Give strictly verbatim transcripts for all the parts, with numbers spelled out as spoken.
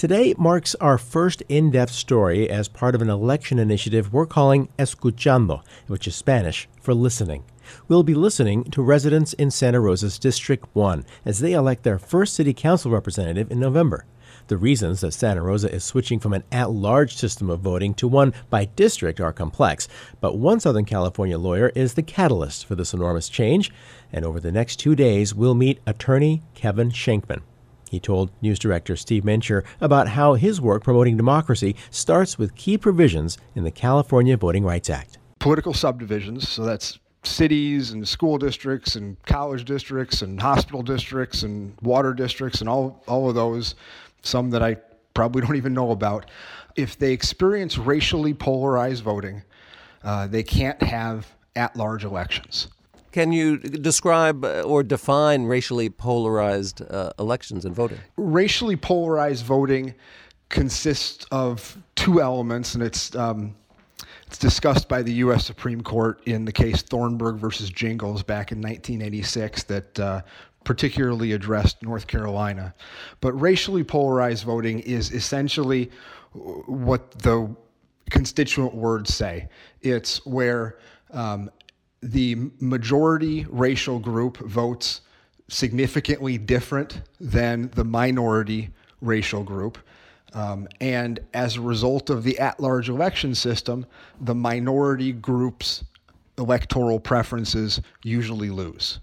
Today marks our first in-depth story as part of an election initiative we're calling Escuchando, which is Spanish for listening. We'll be listening to residents in Santa Rosa's District one as they elect their first city council representative in November. The reasons that Santa Rosa is switching from an at-large system of voting to one by district are complex, but one Southern California lawyer is the catalyst for this enormous change, and over the next two days we'll meet attorney Kevin Shenkman. He told News Director Steve Mencher about how his work promoting democracy starts with key provisions in the California Voting Rights Act. Political subdivisions, so that's cities and school districts and college districts and hospital districts and water districts and all, all of those, some that I probably don't even know about. If they experience racially polarized voting, uh, they can't have at-large elections. Can you describe or define racially polarized uh, elections and voting? Racially polarized voting consists of two elements, and it's um, it's discussed by the U S Supreme Court in the case Thornburg versus Jingles back in nineteen eighty-six that uh, particularly addressed North Carolina. But racially polarized voting is essentially what the constituent words say. It's where um, the majority racial group votes significantly different than the minority racial group. Um, and as a result of the at-large election system, the minority group's electoral preferences usually lose.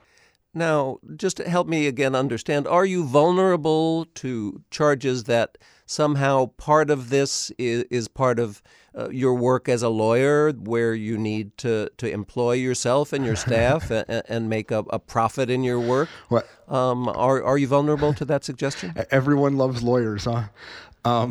Now, just to help me again understand, are you vulnerable to charges that somehow part of this is, is part of uh, your work as a lawyer, where you need to, to employ yourself and your staff and, and make a, a profit in your work? What? Um, are, are you vulnerable to that suggestion? Everyone loves lawyers, huh? Um,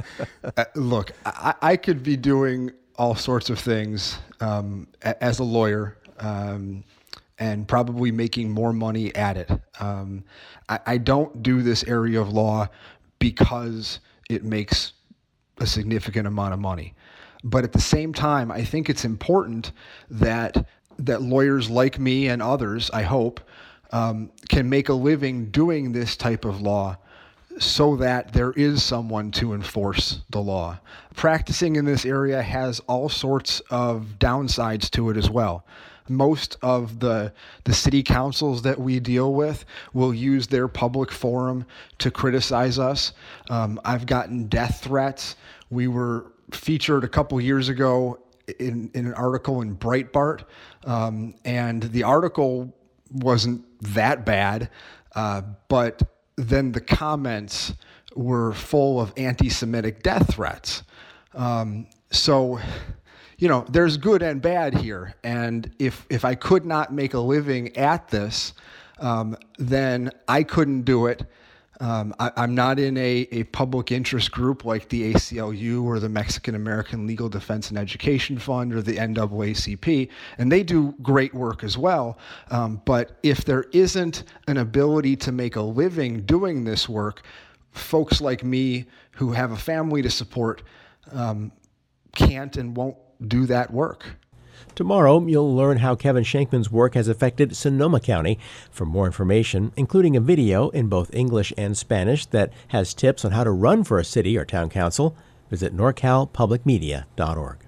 look, I, I could be doing all sorts of things um, as a lawyer, um, and probably making more money at it. Um, I, I don't do this area of law because it makes a significant amount of money. But at the same time, I think it's important that that lawyers like me and others, I hope, um, can make a living doing this type of law so that there is someone to enforce the law. Practicing in this area has all sorts of downsides to it as well. Most of the the city councils that we deal with will use their public forum to criticize us. Um, I've gotten death threats. We were featured a couple years ago in, in an article in Breitbart, um, and the article wasn't that bad, uh, but then the comments were full of anti-Semitic death threats. Um, so... You know, there's good and bad here, and if if I could not make a living at this, um, then I couldn't do it. Um, I, I'm not in a, a public interest group like the A C L U or the Mexican American Legal Defense and Education Fund or the N double A C P, and they do great work as well. Um, but if there isn't an ability to make a living doing this work, folks like me who have a family to support um, can't and won't do that work. Tomorrow, you'll learn how Kevin Shenkman's work has affected Sonoma County. For more information, including a video in both English and Spanish that has tips on how to run for a city or town council, visit nor cal public media dot org.